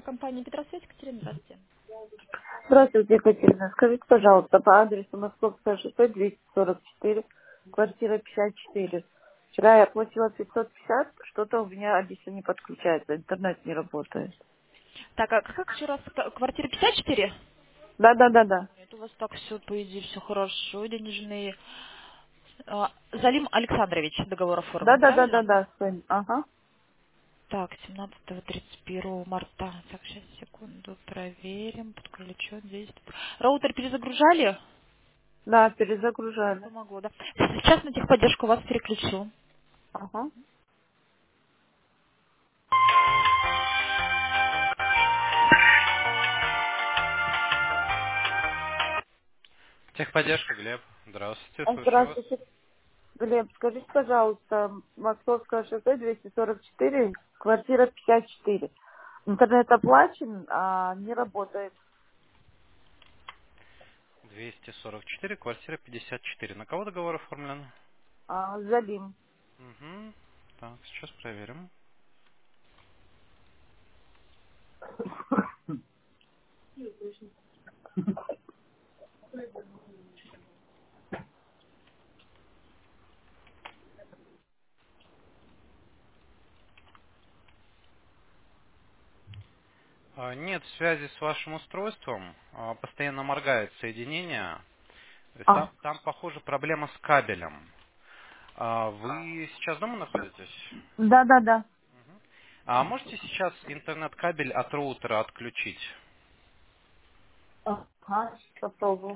Компания Петросвет, Екатерина, здравствуйте. Здравствуйте, Екатерина. Скажите, пожалуйста, по адресу Московская шоссе 244, квартира 54. Вчера я оплатила 550, что-то у меня объяснение не подключается, интернет не работает. Так, а как еще раз? Квартира 54? Да. Нет, у вас так все, по идее, все хорошо, денежные. Залим Александрович договор оформлен, правильно? Да, сын. Ага. Так, 17-31 марта. Так, сейчас, секунду, проверим. Подключен, действует. Роутер перезагружали? Да, Не перезагружали. помогло, да? Сейчас на техподдержку вас переключу. Ага. Техподдержка, Глеб. Здравствуйте, слушаю вас. Здравствуйте, Глеб. Скажите, пожалуйста, Московское шоссе 244, квартира 54. Интернет оплачен, а не работает. 244, квартира 54. На кого договор оформлен? Залим. Угу. Так, сейчас проверим. Нет связи с вашим устройством. Постоянно моргает соединение. То есть А, там, похоже, проблема с кабелем. Вы сейчас дома находитесь? да. А можете сейчас интернет-кабель от роутера отключить? Ага, попробую.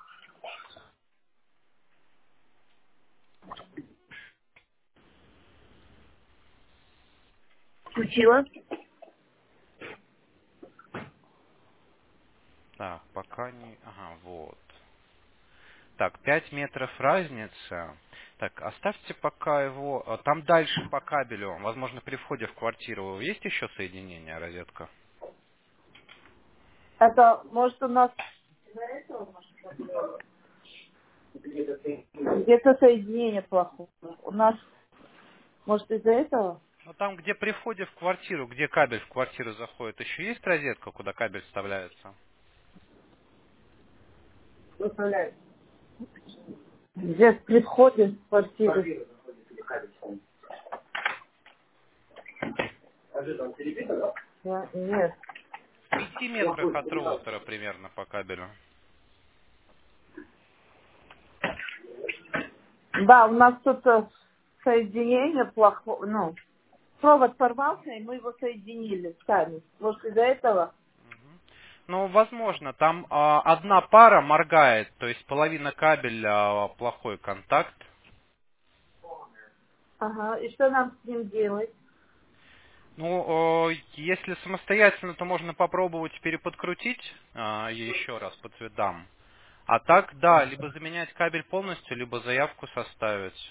Включила. Так, пока не... Ага, вот. Так, 5 метров разница. Так, оставьте пока его... Там дальше по кабелю, возможно, при входе в квартиру, есть еще соединение, розетка? Это, может, у нас где-то соединение плохое. У нас, может, из-за этого? Ну, там, где при входе в квартиру, где кабель в квартиру заходит, еще есть розетка, куда кабель вставляется? Выставляет. Где при входе в квартиру? Нет. В 5 метрах от роутера примерно по кабелю. Да, у нас тут соединение плохое. Ну, провод порвался, и мы его соединили сами. Может, из-за этого? Мгм. Ну, возможно, там одна пара моргает, то есть половина кабеля плохой контакт. Ага, и что нам с ним делать? Ну, если самостоятельно, то можно попробовать переподкрутить еще раз по цветам. А так, да, либо заменять кабель полностью, либо заявку составить.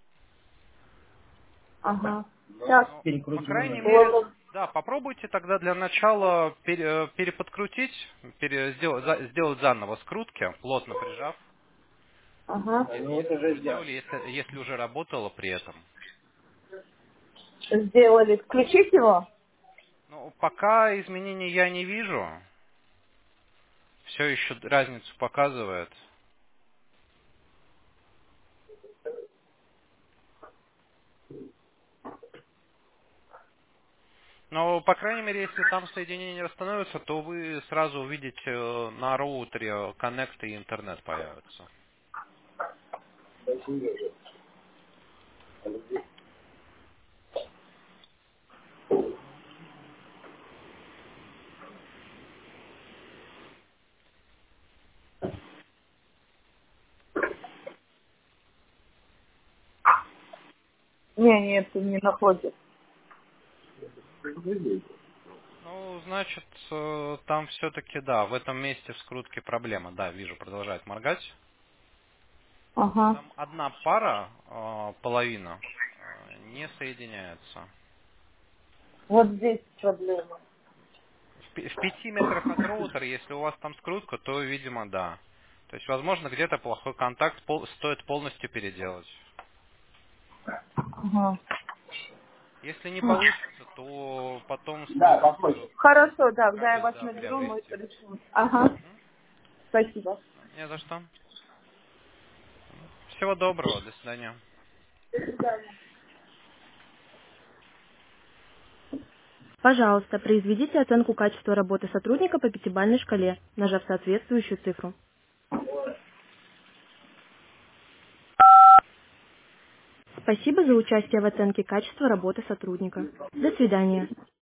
Ага. Сейчас. Ну, по крайней мере, Вот. да, попробуйте тогда для начала переподкрутить, сделать заново скрутки, плотно прижав, Ага. если уже сделали, если уже работало при этом. Сделали. Включить его? Ну, пока изменений я не вижу, все еще разницу показывает. Но, по крайней мере, если там соединение не восстановится, то вы сразу увидите на роутере коннект и интернет появится. Нет, не находит. Ну, значит, там все-таки, да, в этом месте в скрутке проблема. Да, вижу, продолжает моргать. Ага. Там одна пара, половина, не соединяется. Вот здесь проблема. В 5 метрах от роутера, если у вас там скрутка, то, видимо, да. То есть, возможно, где-то плохой контакт, стоит полностью переделать. Ага. Если не получится, то потом сможете Хорошо, да, когда я кабель, вас да, наберу, мы приобрести. решим. Ага, спасибо. Не за что. Всего доброго, до свидания. Пожалуйста, произведите оценку качества работы сотрудника по пятибалльной шкале, нажав соответствующую цифру. Спасибо за участие в оценке качества работы сотрудника. До свидания.